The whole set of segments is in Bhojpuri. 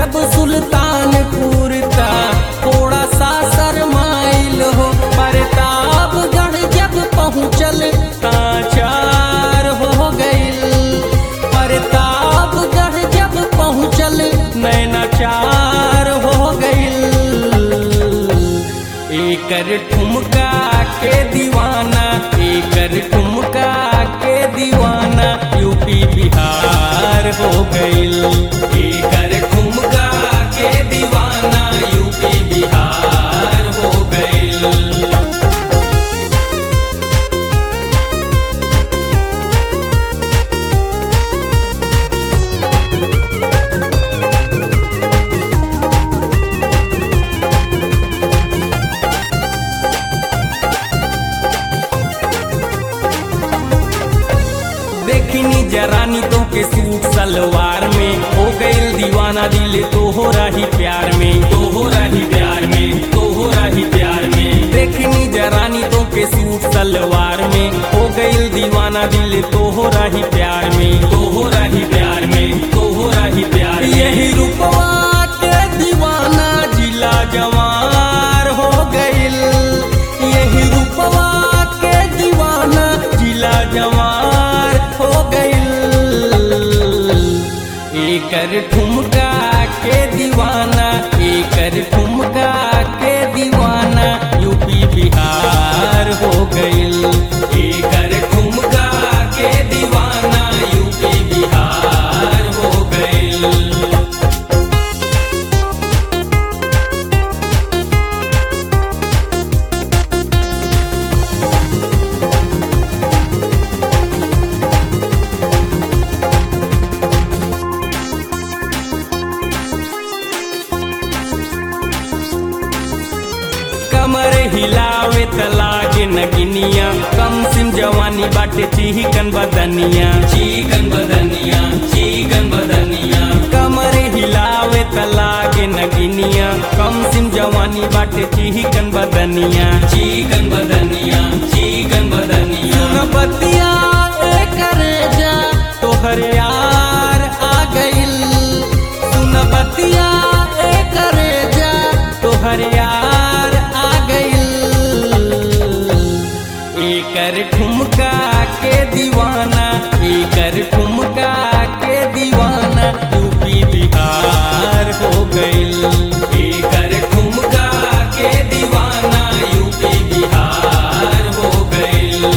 जब सुल्तानपुर ता थोड़ा सा शरमाइल हो। प्रतापगढ़ जब पहुँचल ता चार हो गइल। प्रतापगढ़ जब पहुँचल नैना चार हो गइल। एकर ठुमका के दीवाना, एकर ठुमका के दीवाना यूपी बिहार हो गइल। एकर ठुमका के दीवाना यूपी बिहार हो गइल। देखनी जरानी तो के सूट सलवार में हो गइल दीवाना दिल तोहरा ही प्यार में, तोहरा ही प्यार में, तोहरा ही प्यार में। देखनी जरानी तो के सूट सलवार में हो गइल दीवाना दिल तोहरा ही प्यार में, तोहरा ही प्यार में, तोहरा ही प्यार में। यही रूपवा के दीवाना जिला जवार हो गइल। यही रूपवा के दीवाना जिला जवार हो गइल। एकर ठुमका के दीवाना, एकर ठुमका के दीवाना यूपी बिहार हो गइल। एकर ठुमका के दीवाना यूपी बिहार हो गइल। कमर हिलावे त लागे नगिनिया, कम सिम जवानी बाटे चिकन बदनिया, चिकन बदनिया, चिकन बदनिया। कमर हिलावे त लागे नगिनिया, कम सिम जवानी बाटे चिकन बदनिया, चिकन बदनिया, चिकन बदनिया। बतिया करे जा तोहर यार आ गइल। सुन बतिया करे जा तोहर यार आ गइल। एकर ठुमका के दीवाना, एकर ठुमका के दीवाना यूपी बिहार हो गइल। एकर ठुमका के दीवाना यूपी बिहार हो गइल।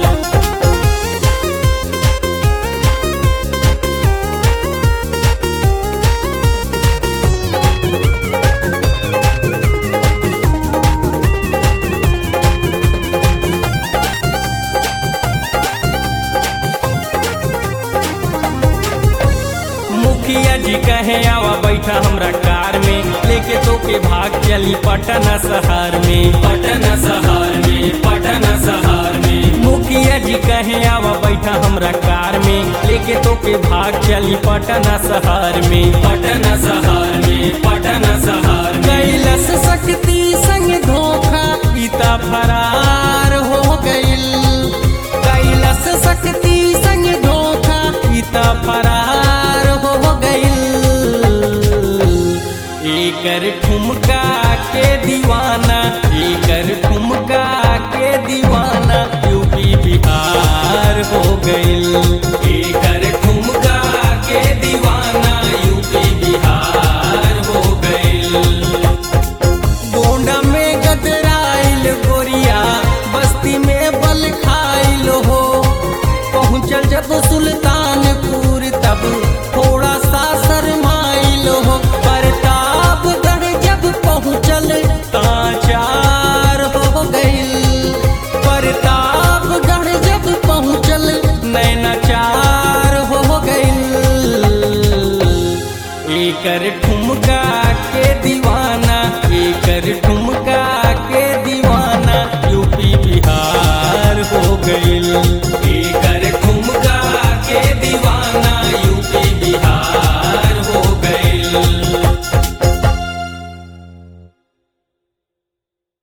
मुखिया जी कहे आवा बैठा हमरा कार में, लेके तो के भाग चली पटना शहर में, पटना शहर में, पटना शहर में। मुखिया जी कहे आवा बैठा हमरा कार में, लेके तो के भाग चली पटना शहर में, पटना शहर में, पटना शहर में। कैलाश शक्ति संग धोखा पिता फरार हो गइल। कैलाश शक्ति संग धोखा पिता फरार हो गइल। एकर ठुमका के दीवाना, एकर ठुमका के दीवाना यूपी बिहार हो गइल।